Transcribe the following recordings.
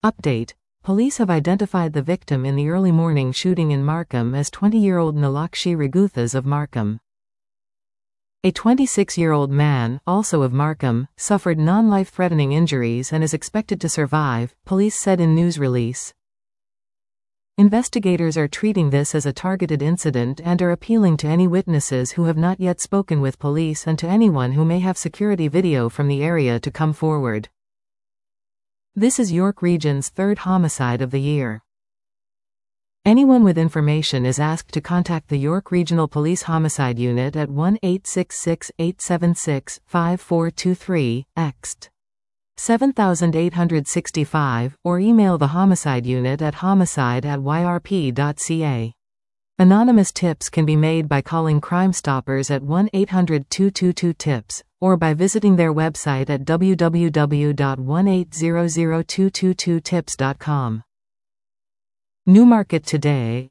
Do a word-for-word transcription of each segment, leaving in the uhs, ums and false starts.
Update. Police have identified the victim in the early morning shooting in Markham as twenty-year-old Nalakshi Raguthas of Markham. A twenty-six-year-old man, also of Markham, suffered non-life-threatening injuries and is expected to survive, police said in news release. Investigators are treating this as a targeted incident and are appealing to any witnesses who have not yet spoken with police and to anyone who may have security video from the area to come forward. This is York Region's third homicide of the year. Anyone with information is asked to contact the York Regional Police Homicide Unit at one eight six six, eight seven six, five four two three, ext. seven eight six five, or email the Homicide Unit at homicide at y r p dot c a. Anonymous tips can be made by calling Crime Stoppers at one eight hundred, two two two, tips, or by visiting their website at w w w dot one eight hundred, two two two, tips dot com. Newmarket today.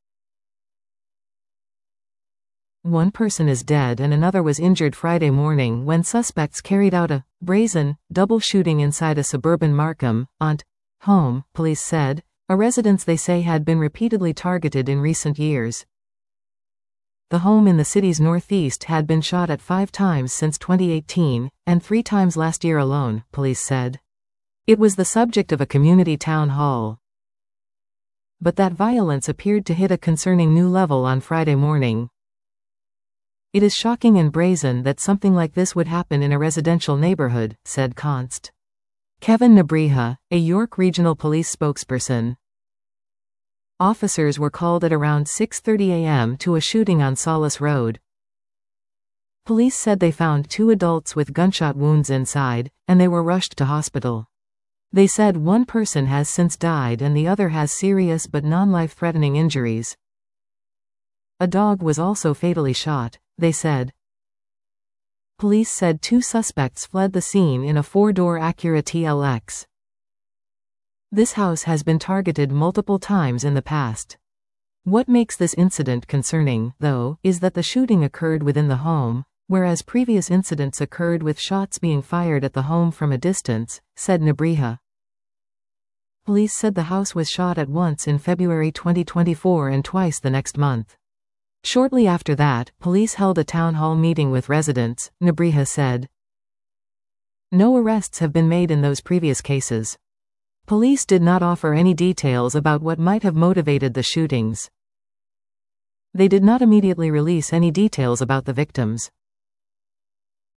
One person is dead and another was injured Friday morning when suspects carried out a brazen, double shooting inside a suburban Markham Aunt home, police said, a residence they say had been repeatedly targeted in recent years. The home in the city's northeast had been shot at five times since twenty eighteen, and three times last year alone, police said. It was the subject of a community town hall. But that violence appeared to hit a concerning new level on Friday morning. It is shocking and brazen that something like this would happen in a residential neighborhood, said Const. Kevin Nabriha, a York Regional Police spokesperson. Officers were called at around six thirty a m to a shooting on Solace Road. Police said they found two adults with gunshot wounds inside, and they were rushed to hospital. They said one person has since died and the other has serious but non-life-threatening injuries. A dog was also fatally shot, they said. Police said two suspects fled the scene in a four-door Acura T L X. This house has been targeted multiple times in the past. What makes this incident concerning, though, is that the shooting occurred within the home, whereas previous incidents occurred with shots being fired at the home from a distance, said Nabriha. Police said the house was shot at once in February twenty twenty-four and twice the next month. Shortly after that, police held a town hall meeting with residents, Nabriha said. No arrests have been made in those previous cases. Police did not offer any details about what might have motivated the shootings. They did not immediately release any details about the victims.